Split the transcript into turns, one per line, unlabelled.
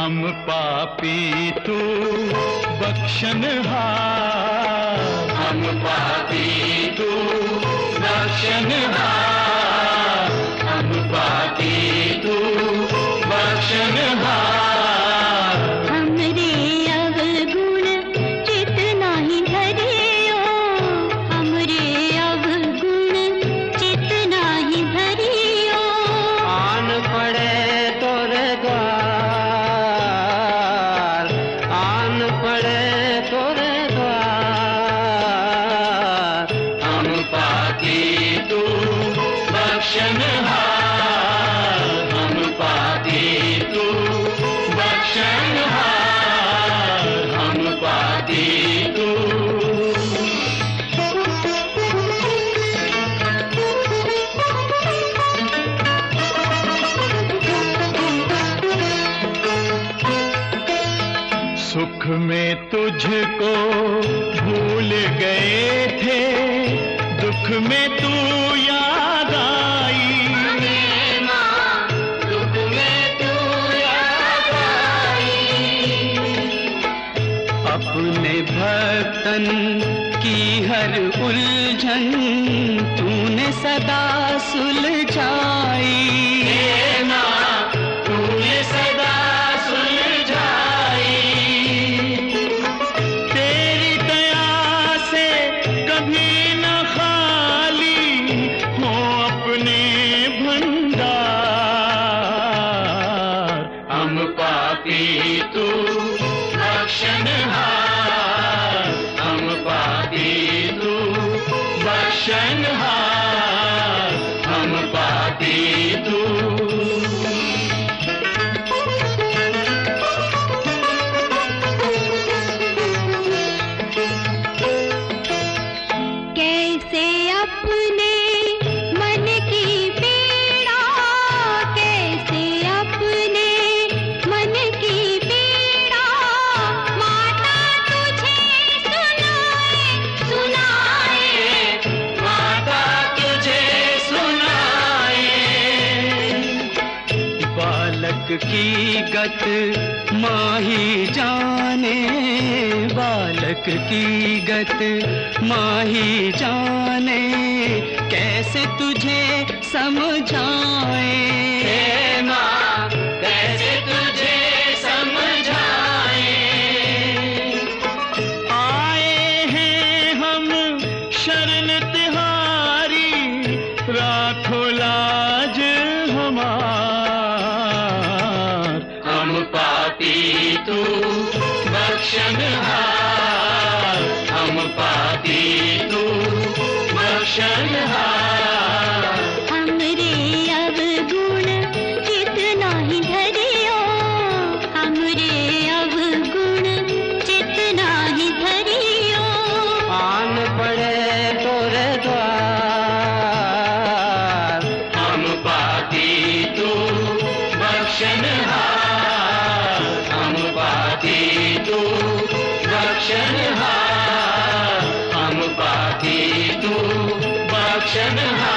हम पापी तू बख्शनहार, हम पापी तू बख्शनहार, हम पापी तू बख्शनहार।
हमरे अवगुण जितना ही धरियो, हमरे अवगुण जितना ही धरियो।
आन पड़े तोरे द्वार, आन पड़े तोरे द्वार।
हम पापी तू बख्शनहार, हम पापी तू बख्शनहार, हम पापी तू। सुख में तुझको भूल गए थे, दुख में तू याद आई। दुख में तू याद आई।
अपने भक्तन की हर उलझन तूने सदा सुलझाई।
तूने सदा सुलझाई। तेरी दया से कभी न खाली हो अपने भंडार। हम पापी तू बख्शनहार, हम पापी तू बख्शनहार, हम पापी तू।
कैसे अपने मन की पीड़ा, कैसे अपने मन की पीड़ा माता तुझे सुनाए, सुनाए।
माता तुझे सुनाए।
बालक की गत माही जाने, बालक की गत माही जाने। कैसे तुझे समझाए
हे माँ, कैसे तुझे समझाए। आए हैं हम शरण तिहारी, राखो लाज हमार। हम पापी तू बख्शनहार, हम पापी तू बख्शनहार।
हमरे अवगुण जितना ही धरियो, हमरे अवगुण जितना ही धरियो।
आन पड़े तोरे द्वार।
हम पापी तू बख्शनहार, हम पापी तू बख्शनहार, हम पापी तू बख्शनहार।